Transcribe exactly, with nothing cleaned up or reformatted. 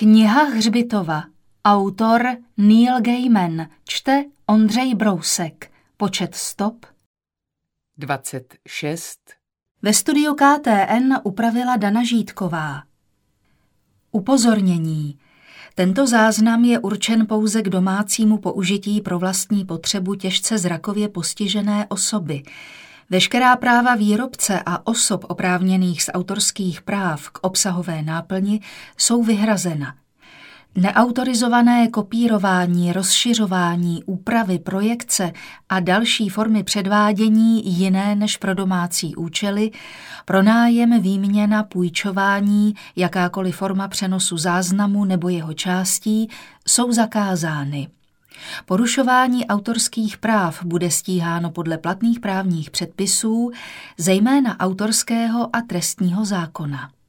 Kniha Hřbitova. Autor Neil Gaiman. Čte Ondřej Brousek. Počet stop dvacet šest. Ve studiu K T N upravila Dana Žítková. Upozornění. Tento záznam je určen pouze k domácímu použití pro vlastní potřebu těžce zrakově postižené osoby. Veškerá práva výrobce a osob oprávněných z autorských práv k obsahové náplni jsou vyhrazena. Neautorizované kopírování, rozšiřování, úpravy, projekce a další formy předvádění jiné než pro domácí účely, pronájem, výměna, půjčování, jakákoliv forma přenosu záznamu nebo jeho částí jsou zakázány. Porušování autorských práv bude stíháno podle platných právních předpisů, zejména autorského a trestního zákona.